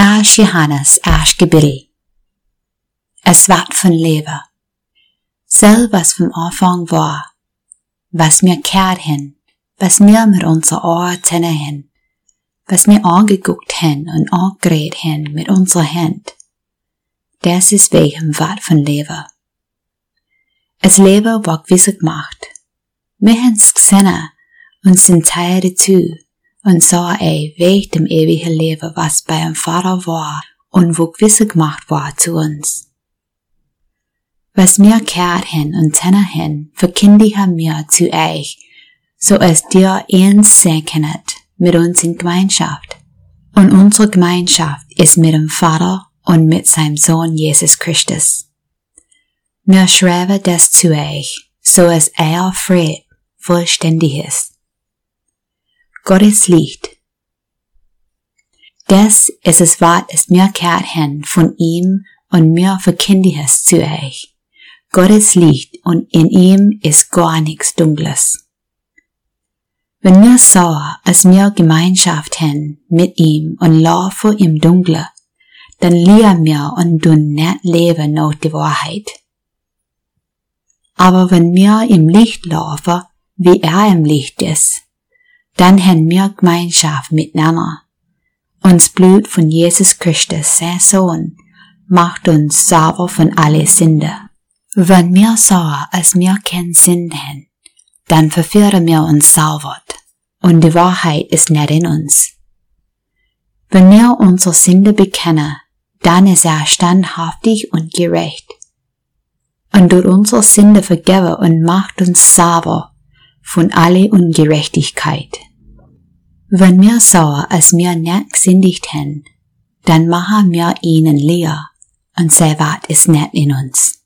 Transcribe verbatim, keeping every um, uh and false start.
erst Johannes erst kapitel. Es ward von Leben. Selv was vom Anfang war, was mir kehrt hin, was mir mit unser Ohr tenne hin, was mir angeguckt hin und angeredet hin mit unserer Hand. Das ist wegen wart von Leben. Es Leben war gewisse gemacht. Wir haben's gesehen und sind Teil dazu und sah ein Weg dem ewigen Leben, was bei dem Vater war und wo gewisse gemacht war zu uns. Was mir kehrt hin und tenne hin, verkündigen wir zu euch, so es dir eins sein könnet mit uns in Gemeinschaft. Und unsere Gemeinschaft ist mit dem Vater und mit seinem Sohn Jesus Christus. Wir schreiben das zu euch, so es euer Fried vollständig ist. Gottes Licht. Das ist es Wort, es mir kehrt hin von ihm und mir verkündigen es zu euch. Gottes Licht und in ihm ist gar nichts Dunkles. Wenn wir sauer, als wir Gemeinschaft haben mit ihm und laufen im Dunkle, dann lieben wir und tun nicht leben nach der Wahrheit. Aber wenn wir im Licht laufen, wie er im Licht ist, dann haben wir Gemeinschaft miteinander. Uns Blut von Jesus Christus, sein Sohn, macht uns sauber von alle Sünde. Wenn wir sauer, als wir keinen Sinn haben, dann verführen wir uns sauber, und die Wahrheit ist nicht in uns. Wenn wir unsere Sünde bekennen, dann ist er standhaftig und gerecht, und durch unsere Sünde vergeben und macht uns sauber von alle Ungerechtigkeit. Wenn wir sauer, als wir nicht gesündigt haben, dann machen wir ihnen leer, und sein Wort ist nicht in uns.